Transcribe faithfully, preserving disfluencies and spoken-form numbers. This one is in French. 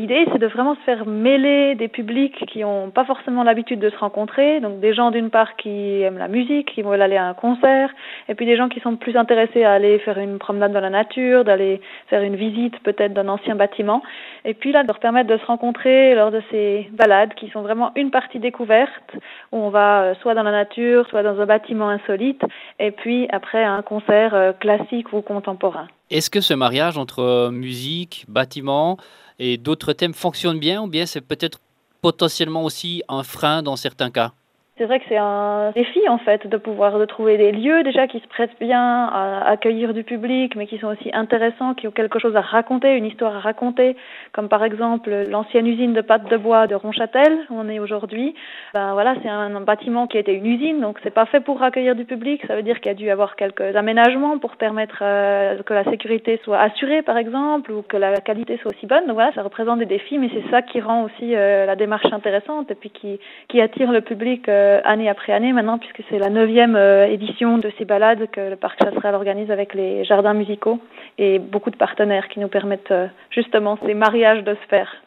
l'idée, c'est de vraiment se faire mêler des publics qui n'ont pas forcément l'habitude de se rencontrer. Donc des gens d'une part qui aiment la musique, qui veulent aller à un concert, et puis des gens qui sont plus intéressés à aller faire une promenade dans la nature, d'aller faire une visite peut-être d'un ancien bâtiment. Et puis là, de leur permettre de se rencontrer lors de ces balades qui sont vraiment une partie découverte, où on va soit dans la nature, soit dans un bâtiment insolite, et puis après un concert classique ou contemporain. Est-ce que ce mariage entre musique, bâtiment et d'autres thèmes fonctionne bien, ou bien c'est peut-être potentiellement aussi un frein dans certains cas? C'est vrai que c'est un défi en fait de pouvoir de trouver des lieux déjà qui se prêtent bien à accueillir du public, mais qui sont aussi intéressants, qui ont quelque chose à raconter, une histoire à raconter, comme par exemple l'ancienne usine de pâtes de bois de Ronchâtel où on est aujourd'hui. Ben voilà, c'est un, un bâtiment qui était une usine, donc c'est pas fait pour accueillir du public. Ça veut dire qu'il y a dû avoir quelques aménagements pour permettre euh, que la sécurité soit assurée par exemple, ou que la qualité soit aussi bonne. Donc voilà, ça représente des défis, mais c'est ça qui rend aussi euh, la démarche intéressante et puis qui, qui attire le public euh, année après année maintenant, puisque c'est la neuvième euh, édition de ces balades que le Parc Chasseral organise avec les jardins musicaux et beaucoup de partenaires qui nous permettent euh, justement ces mariages de se faire.